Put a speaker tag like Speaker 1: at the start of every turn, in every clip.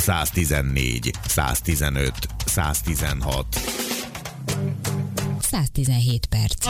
Speaker 1: 114, 115, 116.
Speaker 2: 117 perc.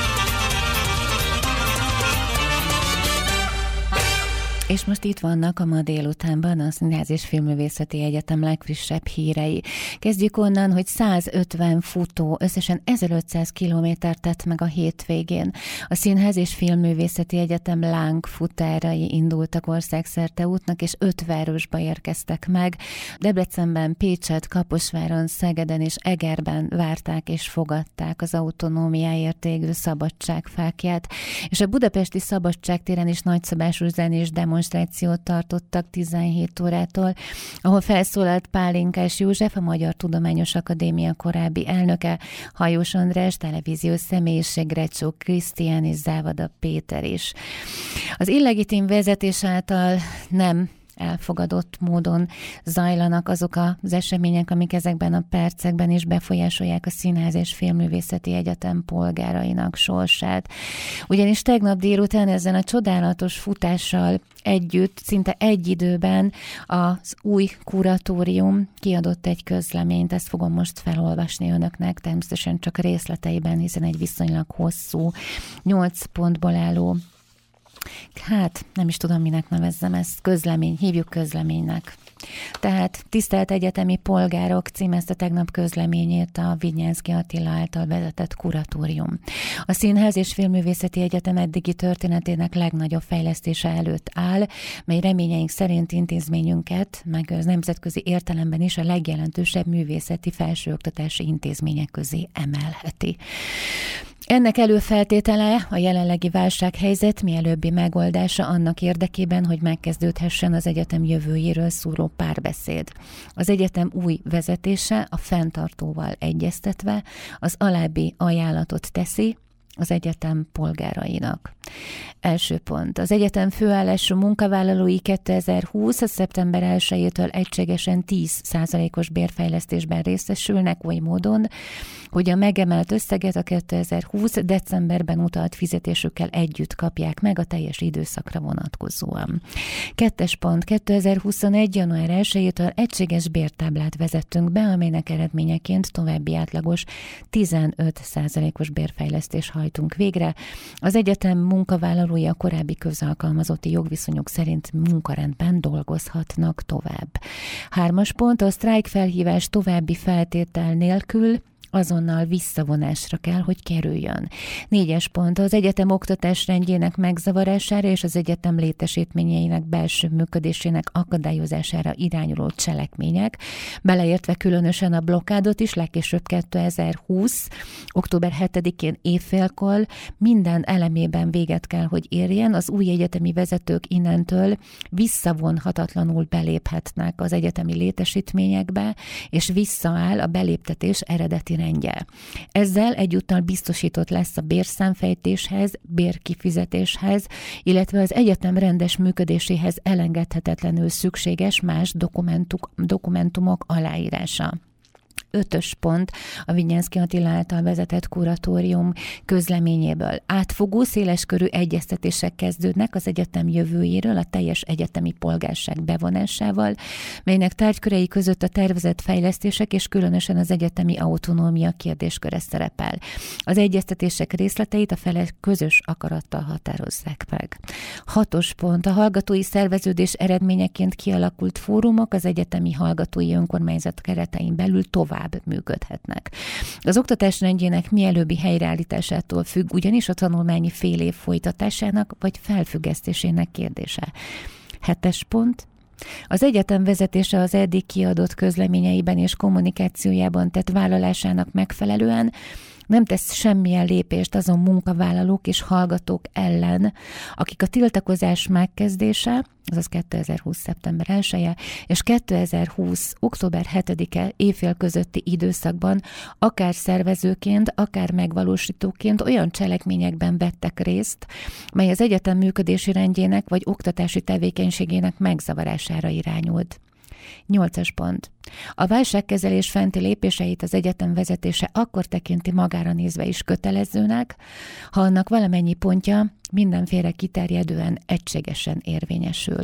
Speaker 2: És most itt vannak a ma délutánban a Színház és Filmművészeti Egyetem legfrissebb hírei. Kezdjük onnan, hogy 150 futó összesen 1500 kilométert tett meg a hétvégén. A Színház és Filmművészeti Egyetem lángfutárai indultak országszerte útnak, és 5 városba érkeztek meg. Debrecenben, Pécset, Kaposváron, Szegeden és Egerben várták és fogadták az autonómiáért égő szabadságfáklyát. És a budapesti Szabadságtéren is nagyszabású zenés demonstrációt tartottak 17 órától, ahol felszólalt Pálinkás József, a Magyar Tudományos Akadémia korábbi elnöke, Hajós András, televíziós személyiség, Recsó Krisztián és Závada Péter is. Az illegitim vezetés által nem elfogadott módon zajlanak azok az események, amik ezekben a percekben is befolyásolják a Színház és Filmművészeti Egyetem polgárainak sorsát. Ugyanis tegnap délután ezen a csodálatos futással együtt, szinte egy időben az új kuratórium kiadott egy közleményt, ezt fogom most felolvasni önöknek, természetesen csak részleteiben, hiszen egy viszonylag hosszú, 8 pontból álló, hát nem is tudom, minek nevezzem ezt, közlemény, hívjuk közleménynek. Tehát tisztelt egyetemi polgárok címezte tegnap közleményét a Vignyánszky Attila által vezetett kuratórium. A Színház és Filmművészeti Egyetem eddigi történetének legnagyobb fejlesztése előtt áll, mely reményeink szerint intézményünket, meg az nemzetközi értelemben is a legjelentősebb művészeti felsőoktatási intézmények közé emelheti. Ennek előfeltétele a jelenlegi válsághelyzet mielőbbi megoldása annak érdekében, hogy megkezdődhessen az egyetem jövőjéről szóló párbeszéd. Az egyetem új vezetése a fenntartóval egyeztetve az alábbi ajánlatot teszi az egyetem polgárainak. Első pont. Az egyetem főállású munkavállalói 2020. szeptember 1-től egységesen 10%-os bérfejlesztésben részesülnek oly módon, hogy a megemelt összeget a 2020. decemberben utalt fizetésükkel együtt kapják meg a teljes időszakra vonatkozóan. 2. pont. 2021. január 1-től egységes bértáblát vezettünk be, amelynek eredményeként további átlagos 15%-os bérfejlesztés hajtunk végre. Az egyetem munkavállalói a korábbi közalkalmazotti jogviszonyok szerint munkarendben dolgozhatnak tovább. 3. pont. A sztrájkfelhívás további feltétel nélkül azonnal visszavonásra kell, hogy kerüljön. 4. pont. Az egyetem oktatásrendjének megzavarására és az egyetem létesítményeinek belső működésének akadályozására irányuló cselekmények, beleértve különösen a blokkádot is, legkésőbb 2020. október 7-én évfélkor minden elemében véget kell, hogy érjen. Az új egyetemi vezetők innentől visszavonhatatlanul beléphetnek az egyetemi létesítményekbe, és visszaáll a beléptetés eredeti rendje. Ezzel egyúttal biztosított lesz a bérszámfejtéshez, bérkifizetéshez, illetve az egyetem rendes működéséhez elengedhetetlenül szükséges más dokumentumok aláírása. 5. pont. A Vignyánszky Attila által vezetett kuratórium közleményéből. Átfogó, széleskörű egyeztetések kezdődnek az egyetem jövőjéről a teljes egyetemi polgárság bevonásával, melynek tárgykörei között a tervezett fejlesztések és különösen az egyetemi autonómia kérdésköre szerepel. Az egyeztetések részleteit a felek közös akarattal határozzák meg. 6. pont. A hallgatói szerveződés eredményeként kialakult fórumok az egyetemi hallgatói önkormányzat keretein belül tovább működhetnek. Az oktatás rendjének mielőbbi helyreállításától függ ugyanis a tanulmányi fél év folytatásának vagy felfüggesztésének kérdése. 7. pont. Az egyetem vezetése az eddig kiadott közleményeiben és kommunikációjában tett vállalásának megfelelően nem tesz semmilyen lépést azon munkavállalók és hallgatók ellen, akik a tiltakozás megkezdése, azaz 2020. szeptember 1-e és 2020. október 7-e évfél közötti időszakban akár szervezőként, akár megvalósítóként olyan cselekményekben vettek részt, mely az egyetem működési rendjének vagy oktatási tevékenységének megzavarására irányult. 8. pont. A válságkezelés fenti lépéseit az egyetem vezetése akkor tekinti magára nézve is kötelezőnek, ha annak valamennyi pontja mindenféle kiterjedően egységesen érvényesül.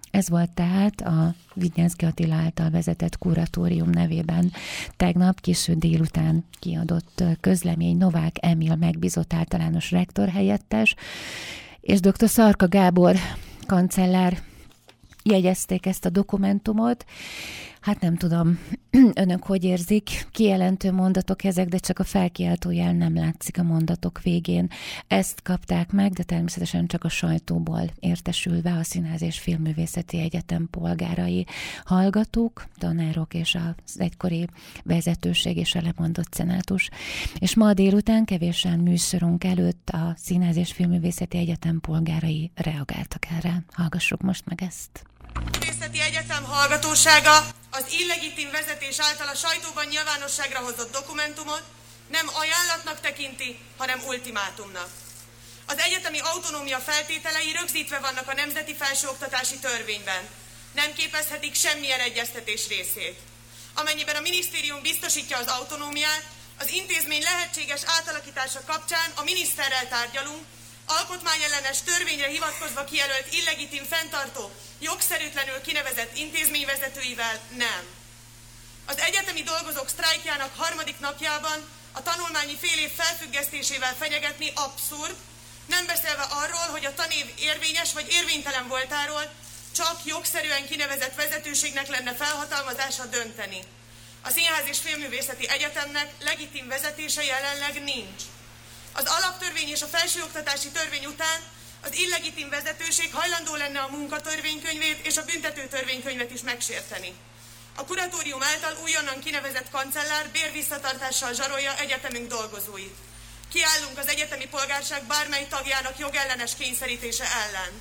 Speaker 2: Ez volt tehát a Vidnyánszky Attila által vezetett kuratórium nevében tegnap késő délután kiadott közlemény. Novák Emil megbízott általános rektor helyettes és dr. Szarka Gábor kancellár jegyezték ezt a dokumentumot. Hát nem tudom, önök hogy érzik, kijelentő mondatok ezek, de csak a felkiáltójel nem látszik a mondatok végén. Ezt kapták meg, de természetesen csak a sajtóból értesülve a Színház és Filmművészeti Egyetem polgárai, hallgatók, tanárok és az egykori vezetőség és a lemondott szenátus. És ma délután kevésen műsorunk előtt a Színház és Filmművészeti Egyetem polgárai reagáltak erre. Hallgassuk most meg ezt.
Speaker 3: Művészeti Egyetem hallgatósága az illegitim vezetés által a sajtóban nyilvánosságra hozott dokumentumot nem ajánlatnak tekinti, hanem ultimátumnak. Az egyetemi autonómia feltételei rögzítve vannak a Nemzeti Felsőoktatási Törvényben. Nem képezhetik semmilyen egyeztetés részét. Amennyiben a minisztérium biztosítja az autonómiát, az intézmény lehetséges átalakítása kapcsán a miniszterrel tárgyalunk, alkotmányellenes törvényre hivatkozva kijelölt illegitim fenntartó, jogszerűtlenül kinevezett intézményvezetőivel nem. Az egyetemi dolgozók sztrájkjának 3. napjában a tanulmányi fél év felfüggesztésével fenyegetni abszurd, nem beszélve arról, hogy a tanév érvényes vagy érvénytelen voltáról csak jogszerűen kinevezett vezetőségnek lenne felhatalmazása dönteni. A Színház és Filmművészeti Egyetemnek legitim vezetése jelenleg nincs. Az alaptörvény és a felsőoktatási törvény után az illegitim vezetőség hajlandó lenne a munkatörvénykönyvét és a büntetőtörvénykönyvet is megsérteni. A kuratórium által újonnan kinevezett kancellár bérvisszatartással zsarolja egyetemünk dolgozóit. Kiállunk az egyetemi polgárság bármely tagjának jogellenes kényszerítése ellen.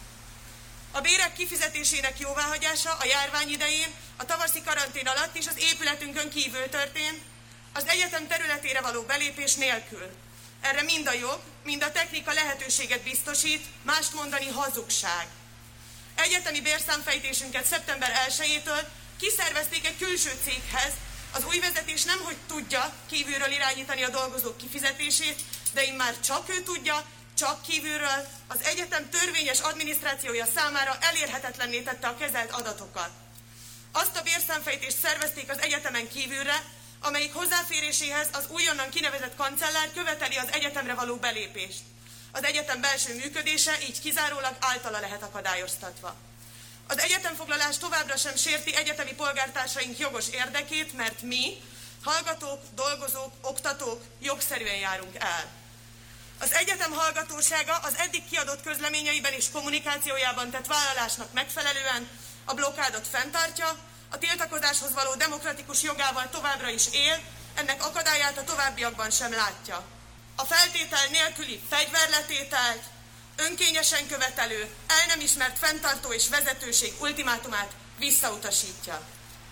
Speaker 3: A bérek kifizetésének jóváhagyása a járvány idején, a tavaszi karantén alatt is az épületünkön kívül történt, az egyetem területére való belépés nélkül. Erre mind a jog, mind a technika lehetőséget biztosít, mást mondani hazugság. Egyetemi bérszámfejtésünket szeptember 1-től kiszervezték egy külső céghez. Az új vezetés nemhogy tudja kívülről irányítani a dolgozók kifizetését, de immár csak ő tudja, csak kívülről az egyetem törvényes adminisztrációja számára elérhetetlenné tette a kezelt adatokat. Azt a bérszámfejtést szervezték az egyetemen kívülre, amelyik hozzáféréséhez az újonnan kinevezett kancellár követeli az egyetemre való belépést. Az egyetem belső működése így kizárólag általa lehet akadályoztatva. Az egyetemfoglalás továbbra sem sérti egyetemi polgártársaink jogos érdekét, mert mi, hallgatók, dolgozók, oktatók jogszerűen járunk el. Az egyetem hallgatósága az eddig kiadott közleményeiben és kommunikációjában tett vállalásnak megfelelően a blokkádot fenntartja, a tiltakozáshoz való demokratikus jogával továbbra is él, ennek akadályát a továbbiakban sem látja. A feltétel nélküli fegyverletételt, önkényesen követelő, el nem ismert fenntartó és vezetőség ultimátumát visszautasítja.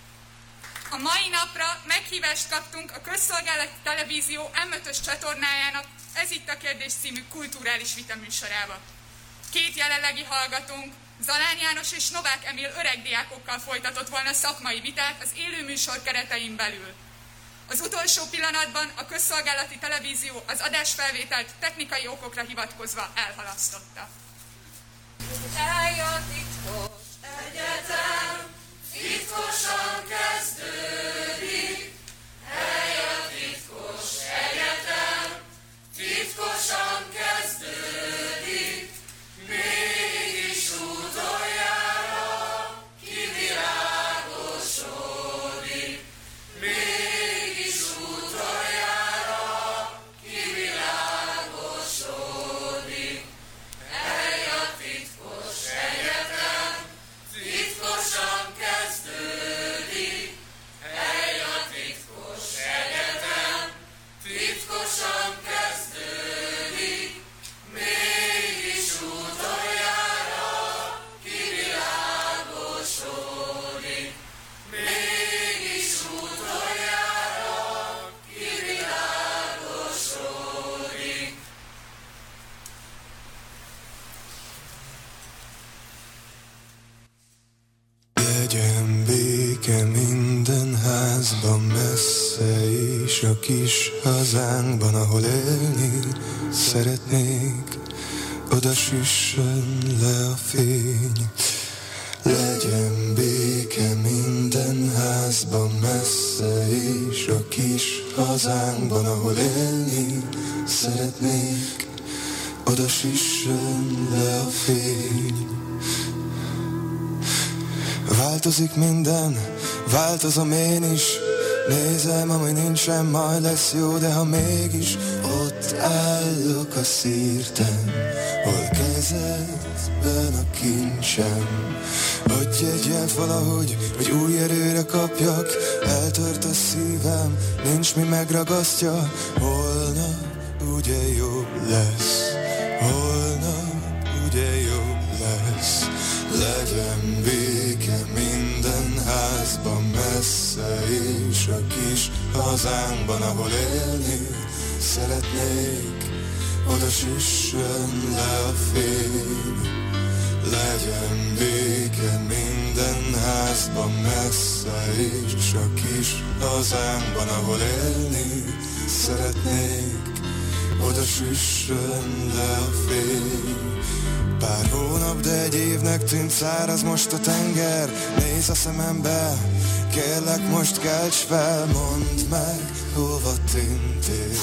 Speaker 4: A mai napra meghívást kaptunk a Közszolgálati Televízió M5-ös csatornájának Ez itt a kérdés című kulturális vitaműsorába. 2 jelenlegi hallgatónk, Zalán János és Novák Emil öregdiákokkal folytatott volna szakmai vitát az élőműsor keretein belül. Az utolsó pillanatban a Közszolgálati Televízió az adásfelvételt technikai okokra hivatkozva elhalasztotta.
Speaker 5: Eljön titkos egyetem, titkosan kezdődik. Eljön titkos egyetem, titkosan kezdődik. Mégis utoljára kivilágosodik. Mégis utoljára kivilágosodik. Eljön titkos egyetem, titkosan kezdődik. Eljön titkos egyetem, titkosan kezdődik. Mégis utoljára kivilágosodik. Mégis utoljára kivilágosodik.
Speaker 6: Legyen béke minden házban, messze is a kis hazánkban, ahol élni szeretnék, oda süssön le a fény. Legyen béke minden házban, messze és a kis hazánkban, ahol élni szeretnék. Oda süssön le a fény. Változik minden, változom én is. Nézem, ami nincsen, majd lesz jó, de ha mégis ott állok a szírten, hol kezedben a kincsem. Adj egy jelt valahogy, hogy új erőre kapjak. Eltört a szívem, nincs mi megragasztja. Holnap ugye jobb lesz, holnap ugye jobb lesz. Legyen béke minden házban, messze és a kis hazánkban, ahol élni szeretnék. Oda süssön le a fény. Legyen béke minden házban, messze és a kis hazánkban, ahol élni szeretnék. Oda süssön le a fény. Pár hónap, de egy évnek tűnt, száraz most a tenger. Nézz a szemembe, kérlek most kelts fel. Mondd meg, hova tűntél.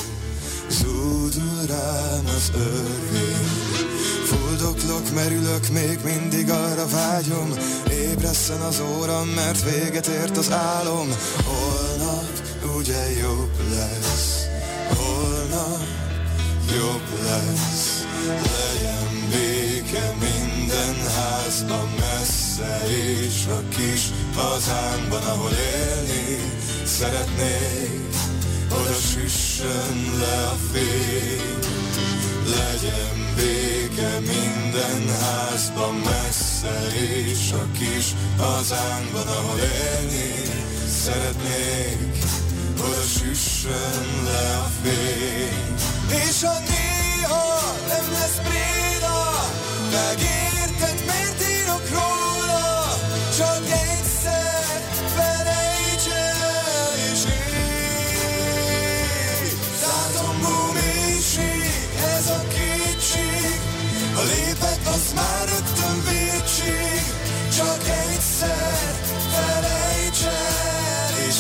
Speaker 6: Zúdul rám az örvény. Fuldoklok, merülök, még mindig arra vágyom. Ébresszen az óram, mert véget ért az álom. Holnap ugye jobb lesz, holnap jobb lesz. Legyen béke minden házban, messze és a kis hazánkban, ahol élni szeretnék. Oda süssön le a fény. Legyen béke minden házban, messze és a kis hazánkban, ahol élni szeretnék. Oda süssön le a fény. És a néha nem lesz préda, megérted, miért írok róla. Csak egyszer felejts el és élj. Látombó mélység, ez a kétség. Ha lépek, az már rögtön vétség. Csak egyszer felejts el és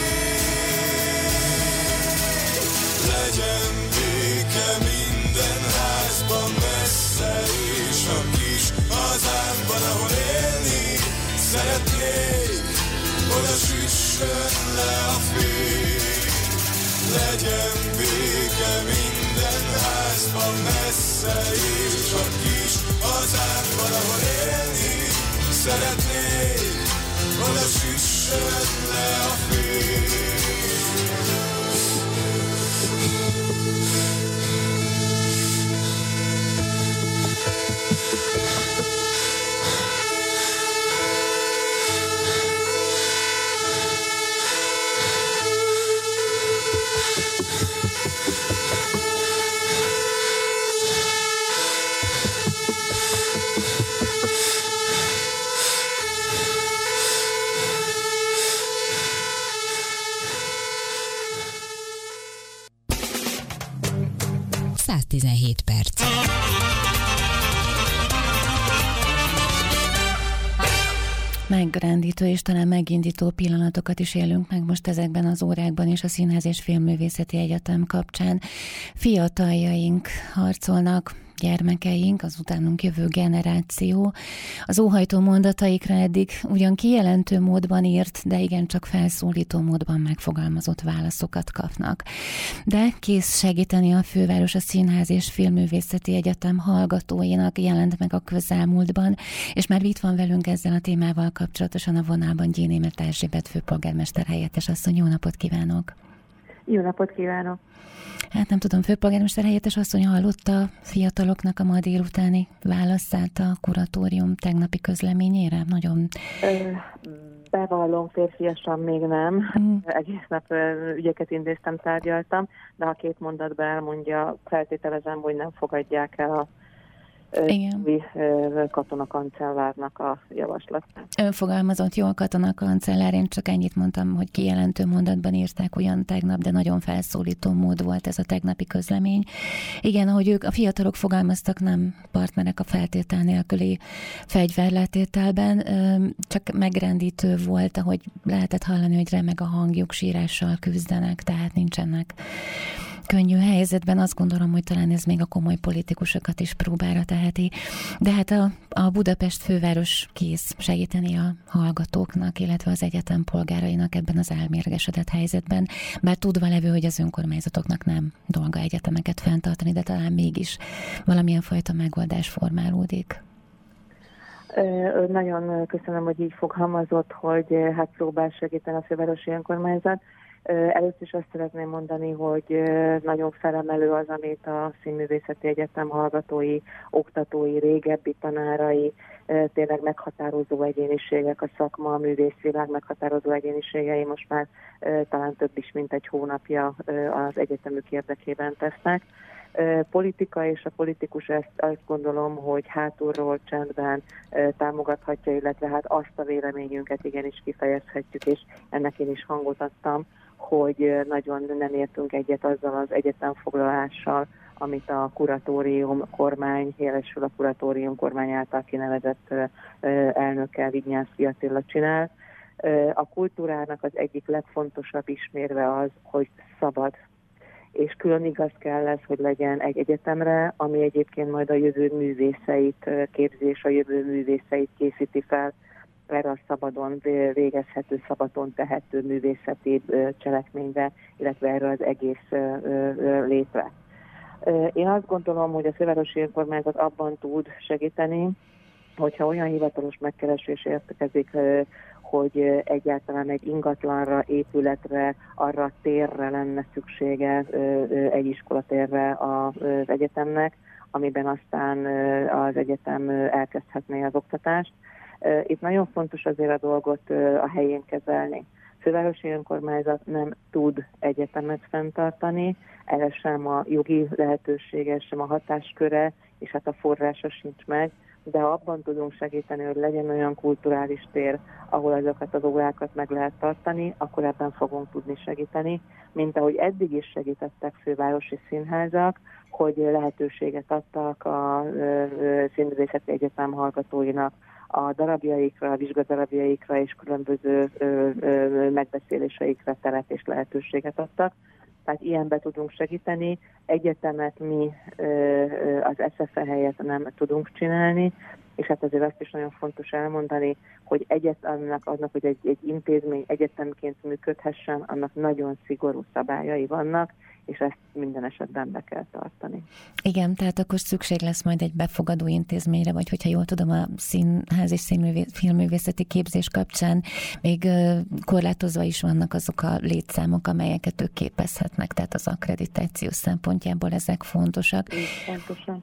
Speaker 6: élj. Legyen béke minden házban, messze és a kis hazánkban, ahol élni szeretnék. Oda süssön le a fény. Legyen béke minden házban, messze és a kis hazánkban, ahol élni szeretnék. Oda süssön le a fény.
Speaker 2: perc. Megrendítő és talán megindító pillanatokat is élünk meg most ezekben az órákban és a Színház és Filmművészeti Egyetem kapcsán. Fiataljaink harcolnak, gyermekeink, az utánunk jövő generáció. Az óhajtó mondataikra eddig ugyan kijelentő módban írt, de igencsak felszólító módban megfogalmazott válaszokat kapnak. De kész segíteni a főváros a Színház és Filmművészeti Egyetem hallgatóinak, jelent meg a közelmúltban, és már itt van velünk ezzel a témával kapcsolatosan a vonalban Gyénémet Erzsébet főpolgármester helyettes asszony. Jó napot kívánok!
Speaker 7: Jó napot kívánok!
Speaker 2: Hát nem tudom, főpolgármester helyettes asszony hallotta fiataloknak a ma délutáni válaszát a kuratórium tegnapi közleményére? Nagyon...
Speaker 7: Bevallom, férfiasan még nem. Egész nap ügyeket intéztem, tárgyaltam, de ha két mondatban elmondja, feltételezem, hogy nem fogadják el a új katonakancellárnak a javaslatát.
Speaker 2: Ön fogalmazott jól, katonakancellár, én csak ennyit mondtam, hogy kijelentő mondatban írták ugyan tegnap, de nagyon felszólító mód volt ez a tegnapi közlemény. Igen, ahogy ők, a fiatalok fogalmaztak, nem partnerek a feltétel nélküli fegyverletételben, csak megrendítő volt, ahogy lehetett hallani, hogy remeg a hangjuk, sírással küzdenek, tehát nincsenek könnyű helyzetben. Azt gondolom, hogy talán ez még a komoly politikusokat is próbára teheti. De hát a Budapest főváros kész segíteni a hallgatóknak, illetve az egyetem polgárainak ebben az elmérgesedett helyzetben. Bár tudva levő, hogy az önkormányzatoknak nem dolga egyetemeket fenntartani, de talán mégis valamilyen fajta megoldás formálódik.
Speaker 7: Nagyon köszönöm, hogy így fogalmazott, hogy hát próbál segíteni a fővárosi önkormányzat. Először is azt szeretném mondani, hogy nagyon felemelő az, amit a Színművészeti Egyetem hallgatói, oktatói, régebbi tanárai, tényleg meghatározó egyéniségek, a szakma, a művészvilág meghatározó egyéniségei most már talán több is, mint egy hónapja az egyetemük érdekében tesznek. Politika és a politikus azt gondolom, hogy hátulról csendben támogathatja, illetve hát azt a véleményünket igenis kifejezhetjük, és ennek én is hangot adtam, hogy nagyon nem értünk egyet azzal az egyetemfoglalással, amit a kuratórium kormány, jelesül a kuratórium kormány által kinevezett elnökkel, Vignyánszky Attila csinál. A kultúrának az egyik legfontosabb ismérve az, hogy szabad. És külön igaz kell lesz, hogy legyen egy egyetemre, ami egyébként majd a jövő művészeit képzés, a jövő művészeit készíti fel erre a szabadon végezhető, szabadon tehető művészeti cselekményre, illetve erre az egész létre. Én azt gondolom, hogy a fővárosi önkormányzat abban tud segíteni, hogyha olyan hivatalos megkeresés érkezik, hogy egyáltalán egy ingatlanra, épületre, arra a térre lenne szüksége, egy iskolatérre az egyetemnek, amiben aztán az egyetem elkezdhetné az oktatást. Itt nagyon fontos azért a dolgot a helyén kezelni. Fővárosi önkormányzat nem tud egyetemet fenntartani, erre sem a jogi lehetősége, sem a hatásköre, és hát a forrása sincs meg, de ha abban tudunk segíteni, hogy legyen olyan kulturális tér, ahol azokat az órákat meg lehet tartani, akkor ebben fogunk tudni segíteni, mint ahogy eddig is segítettek fővárosi színházak, hogy lehetőséget adtak a Színművészeti Egyetem hallgatóinak a darabjaikra, a vizsgadarabjaikra és különböző megbeszéléseikre teret és lehetőséget adtak. Tehát ilyenbe tudunk segíteni. Egyetemet mi az SFE helyett nem tudunk csinálni, és hát azért azt is nagyon fontos elmondani, hogy annak, hogy egy intézmény egyetemként működhessen, annak nagyon szigorú szabályai vannak, és ezt minden esetben be kell tartani.
Speaker 2: Igen, tehát akkor szükség lesz majd egy befogadó intézményre, vagy hogyha jól tudom, a színház és filmművészeti képzés kapcsán még korlátozva is vannak azok a létszámok, amelyeket ők képezhetnek, tehát az akkreditáció szempontjából ezek fontosak.
Speaker 7: Pontosan.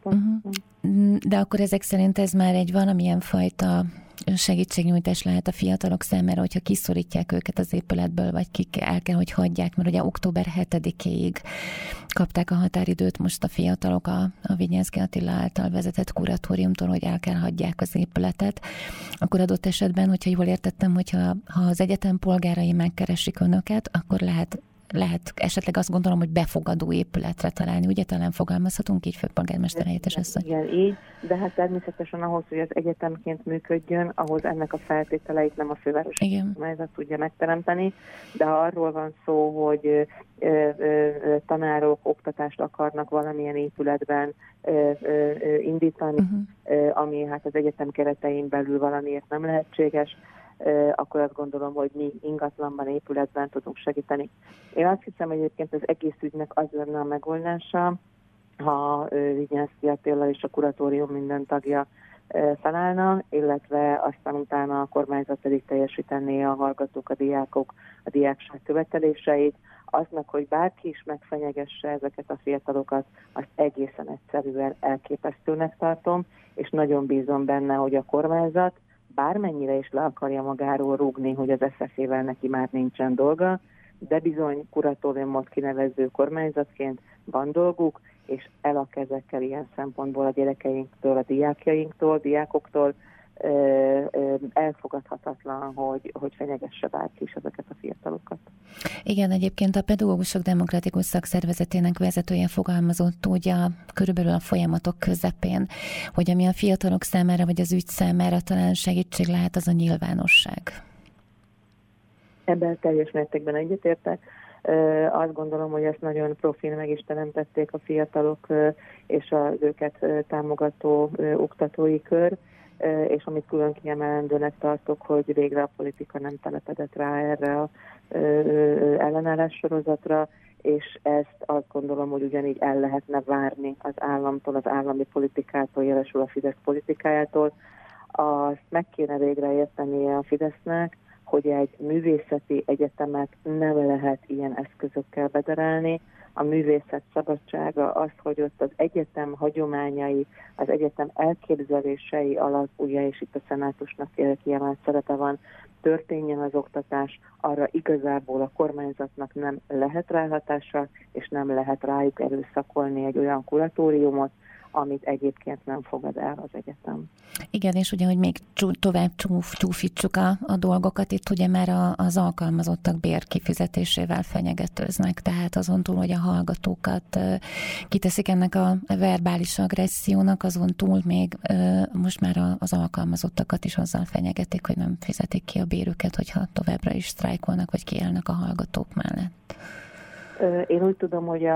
Speaker 2: De akkor ezek szerint ez már egy valamilyen fajta segítségnyújtás lehet a fiatalok számára, hogyha kiszorítják őket az épületből, vagy el kell, hogy hagyják, mert ugye október 7-éig kapták a határidőt most a fiatalok a Vignyánszky Attila által vezetett kuratóriumtól, hogy el kell hagyják az épületet. Akkor adott esetben, hogyha jól értettem, hogyha az egyetem polgárai megkeresik önöket, akkor lehet esetleg azt gondolom, hogy befogadó épületre találni. Ugye talán fogalmazhatunk így, főpolgármester helyettes asszony?
Speaker 7: Igen, így, de hát természetesen ahhoz, hogy az egyetemként működjön, ahhoz ennek a feltételeit nem a fővárosi önkormányzat tudja megteremteni, de ha arról van szó, hogy tanárok oktatást akarnak valamilyen épületben indítani, ami hát az egyetem keretein belül valamiért nem lehetséges, akkor azt gondolom, hogy mi ingatlanban, épületben tudunk segíteni. Én azt hiszem, hogy egyébként az egész ügynek az lenne a megoldása, ha Vignyánszky Attila és a kuratórium minden tagja felállna, illetve aztán utána a kormányzat pedig teljesítené a hallgatók, a diákok, a diákság követeléseit. Aznak, hogy bárki is megfenyegesse ezeket a fiatalokat, azt egészen egyszerűen elképesztőnek tartom, és nagyon bízom benne, hogy a kormányzat bármennyire is le akarja magáról rúgni, hogy az SZF-ével neki már nincsen dolga, de bizony kuratóriumot kinevező kormányzatként van dolguk, és el a kezekkel ilyen szempontból a gyerekeinktől, a diákoktól. Elfogadhatatlan, hogy fenyegesse bárki is ezeket a fiatalokat.
Speaker 2: Igen, egyébként a Pedagógusok Demokratikus Szakszervezetének vezetője fogalmazott úgy körülbelül a folyamatok közepén, hogy ami a fiatalok számára vagy az ügy számára talán segítség lehet, az a nyilvánosság.
Speaker 7: Ebben teljes mértékben egyetértek. Azt gondolom, hogy ezt nagyon profin meg is teremtették a fiatalok és az őket támogató oktatói kör, és amit külön kiemelendőnek tartok, hogy végre a politika nem telepedett rá erre az ellenállás sorozatra, és ezt azt gondolom, hogy ugyanígy el lehetne várni az államtól, az állami politikától, jelesül a Fidesz politikájától. Azt meg kéne végre értenie a Fidesznek, hogy egy művészeti egyetemet nem lehet ilyen eszközökkel bedarálni. A művészet szabadsága az, hogy ott az egyetem hagyományai, az egyetem elképzelései alatt, ugye, és itt a szenátusnak kiemelt szerepe van, történjen az oktatás, arra igazából a kormányzatnak nem lehet ráhatása, és nem lehet rájuk erőszakolni egy olyan kuratóriumot, amit egyébként nem fogad el az egyetem.
Speaker 2: Igen, és ugye, hogy még tovább csúfítsuk a dolgokat, itt ugye már az alkalmazottak bérkifizetésével fenyegetőznek, tehát azon túl, hogy a hallgatókat kiteszik ennek a verbális agressziónak, azon túl még most már az alkalmazottakat is azzal fenyegetik, hogy nem fizetik ki a bérüket, hogyha továbbra is sztrájkolnak, vagy kiállnak a hallgatók mellett.
Speaker 7: Én úgy tudom, hogy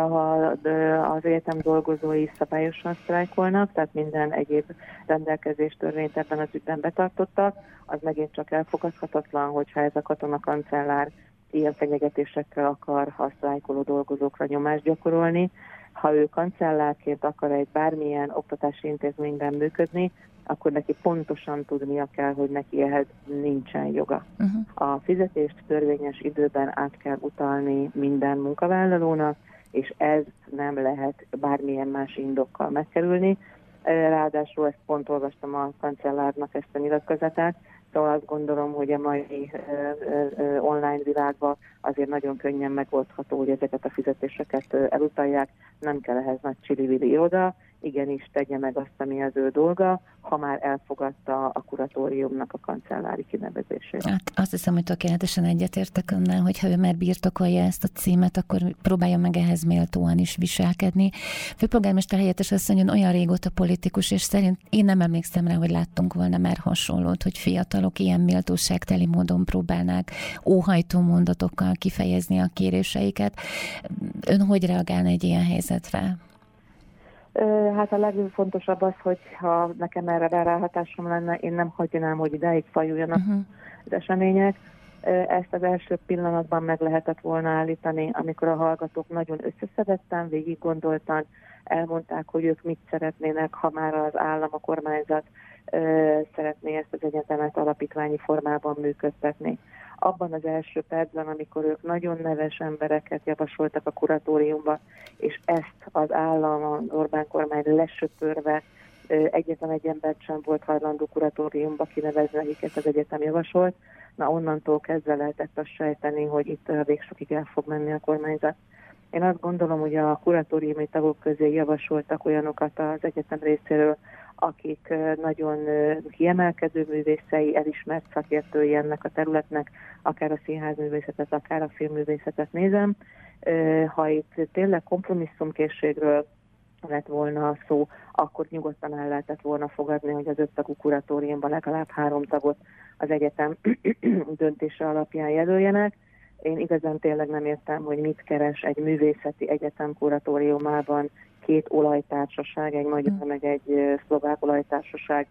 Speaker 7: az egyetem dolgozói szabályosan sztrájkolnak, tehát minden egyéb rendelkezés törvényt ebben az ügyben betartottak. Az megint csak elfogadhatatlan, hogyha ez a katonakancellár ilyen fenyegetésekkel akar a sztrájkoló dolgozókra nyomást gyakorolni. Ha ő kancellárként akar egy bármilyen oktatási intézményben működni, akkor neki pontosan tudnia kell, hogy neki ehhez nincsen joga. A fizetést törvényes időben át kell utalni minden munkavállalónak, és ez nem lehet bármilyen más indokkal megkerülni. Ráadásul ezt pont olvastam a kancellárnak ezt a nyilatkozatát, szóval azt gondolom, hogy a mai online világban azért nagyon könnyen megoldható, hogy ezeket a fizetéseket elutalják, nem kell ehhez nagy csili-vili iroda, igenis tegye meg azt, ami az ő dolga, ha már elfogadta a kuratóriumnak a kancellári kinevezését.
Speaker 2: Hát azt hiszem, hogy tökéletesen egyetértek önnel, hogy ha ő már birtokolja ezt a címet, akkor próbálja meg ehhez méltóan is viselkedni. Főpolgármester helyettes asszony olyan régóta politikus, és szerint én nem emlékszem rá, hogy láttunk volna már hasonlót, hogy fiatalok ilyen méltóságteli módon próbálnák óhajtó mondatokkal kifejezni a kéréseiket. Ön hogy reagálna egy ilyen helyzetre?
Speaker 7: Hát a legfontosabb az, hogy ha nekem erre ráhatásom lenne, én nem hagynám, hogy idáig fajuljanak az események. Ezt az első pillanatban meg lehetett volna állítani, amikor a hallgatók nagyon összeszedetten, végig gondoltan elmondták, hogy ők mit szeretnének, ha már az állam, a kormányzat szeretné ezt az egyetemet alapítványi formában működtetni. Abban az első percben, amikor ők nagyon neves embereket javasoltak a kuratóriumba, és ezt az állam, az Orbán kormány lesöpörve egyetlen egy embert sem volt hajlandó kuratóriumba kinevezni, akiket az egyetem javasolt. Na onnantól kezdve lehetett azt sejteni, hogy itt végsokig el fog menni a kormányzat. Én azt gondolom, hogy a kuratóriumi tagok közé javasoltak olyanokat az egyetem részéről, akik nagyon kiemelkedő művészei, elismert szakértői ennek a területnek, akár a színházművészetet, akár a filmművészetet nézem. Ha itt tényleg kompromisszumkészségről lett volna szó, akkor nyugodtan el lehetett volna fogadni, hogy az 5 tagú kuratóriumban legalább 3 tagot az egyetem döntése alapján jelöljenek. Én igazán tényleg nem értem, hogy mit keres egy művészeti egyetem kuratóriumában 2 olajtársaság, egy magyar meg egy szlovák olajtársaság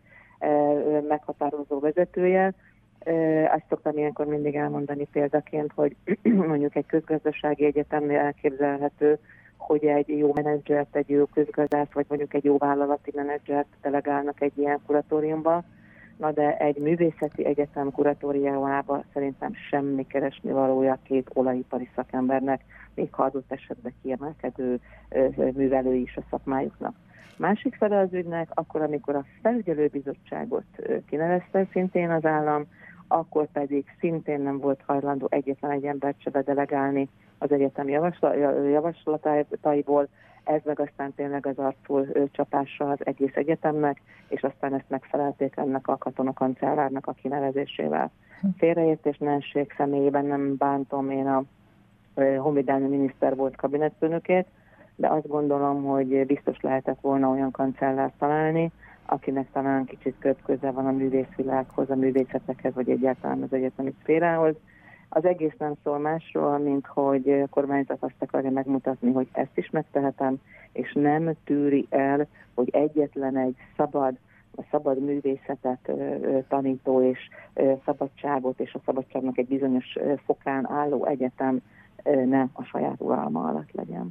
Speaker 7: meghatározó vezetője. Azt szoktam ilyenkor mindig elmondani példaként, hogy mondjuk egy közgazdasági egyetemnél elképzelhető, hogy egy jó menedzsert, egy jó közgazdász, vagy mondjuk egy jó vállalati menedzsert delegálnak egy ilyen kuratóriumba. Na de egy művészeti egyetem kuratóriumában szerintem semmi keresni valója 2 olajipari szakembernek, még ha adott esetben kiemelkedő művelői is a szakmájuknak. Másik fele az ügynek, akkor amikor a felügyelőbizottságot kinevezte szintén az állam, akkor pedig szintén nem volt hajlandó egyetlen egy embert se delegálni az egyetem javaslataiból, ez meg aztán tényleg az arcul csapása az egész egyetemnek, és aztán ezt megfelelték ennek a katonakancellárnak a kinevezésével. Félreértésnenség személyében nem bántom, én a honvédelmi miniszter volt kabinetfőnökét, de azt gondolom, hogy biztos lehetett volna olyan kancellárt találni, akinek talán kicsit több köze van a művészvilághoz, a művészetekhez, vagy egyáltalán az egyetemi szférához. Az egész nem szól másról, mint hogy a kormányzat azt akarja megmutatni, hogy ezt is megtehetem, és nem tűri el, hogy egyetlen egy szabad művészetet tanító és szabadságot, és a szabadságnak egy bizonyos fokán álló egyetem ne a saját uralma alatt legyen.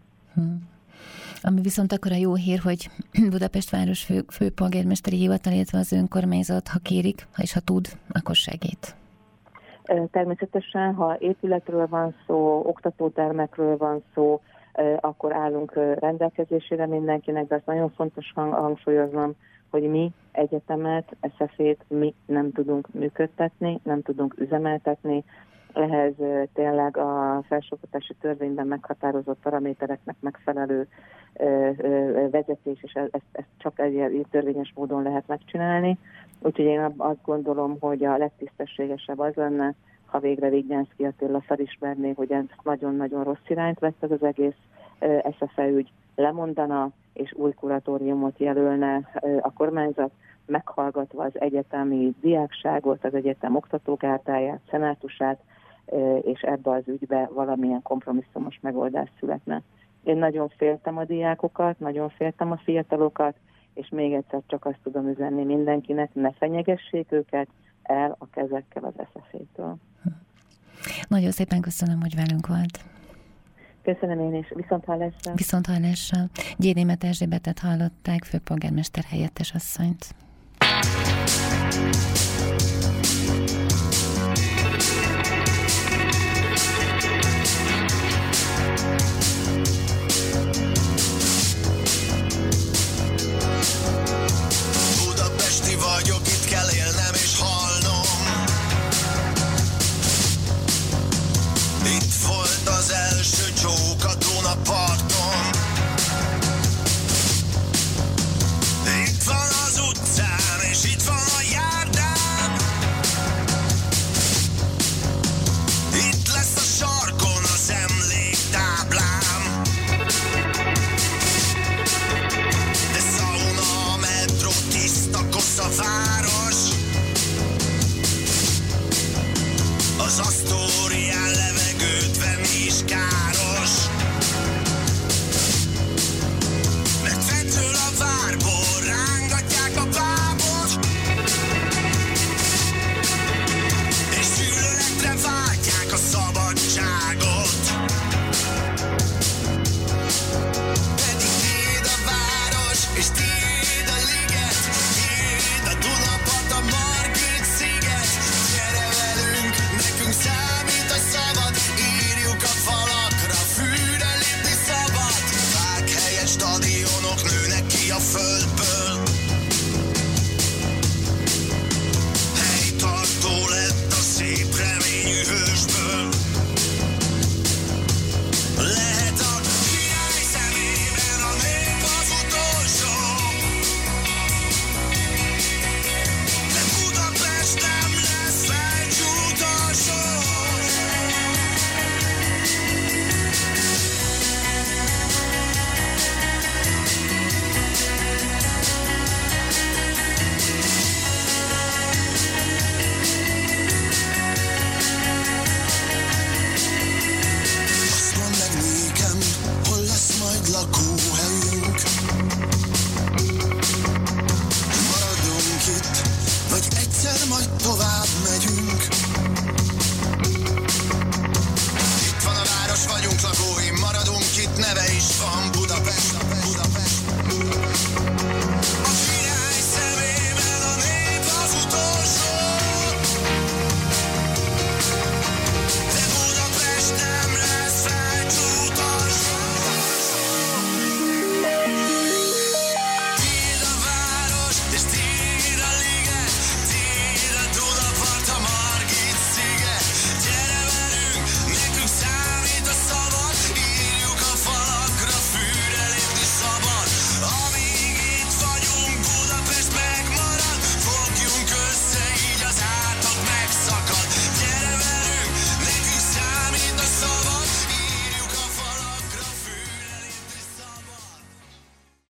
Speaker 2: Ami viszont akkor a jó hír, hogy Budapest város főpolgármesteri hivatal, illetve az önkormányzat, ha kérik, és ha tud, akkor segít.
Speaker 7: Természetesen, ha épületről van szó, oktatótermekről van szó, akkor állunk rendelkezésére mindenkinek, de azt nagyon fontos hangsúlyoznom, hogy mi egyetemet, SZF-ét mi nem tudunk működtetni, nem tudunk üzemeltetni. Ehhez tényleg a felsőoktatási törvényben meghatározott paramétereknek megfelelő vezetés, és ezt csak egy törvényes módon lehet megcsinálni. Úgyhogy én azt gondolom, hogy a legtisztességesebb az lenne, ha végre Vignyánszky Attila felismerné, hogy ez nagyon-nagyon rossz irányt vett ez az egész SZFE ügy, lemondana, és új kuratóriumot jelölne a kormányzat, meghallgatva az egyetemi diákságot, az egyetem oktatógárdáját, szenátusát, és ebbe az ügybe valamilyen kompromisszumos megoldás születne. Én nagyon féltem a diákokat, nagyon féltem a fiatalokat, és még egyszer csak azt tudom üzenni mindenkinek, ne fenyegessék őket el a kezekkel az SZF-től.
Speaker 2: Nagyon szépen köszönöm, hogy velünk volt.
Speaker 7: Köszönöm én is. Viszonthallásra.
Speaker 2: Viszonthallásra. Gyénémet Erzsébetet hallották, főpolgármester helyettes asszonyt.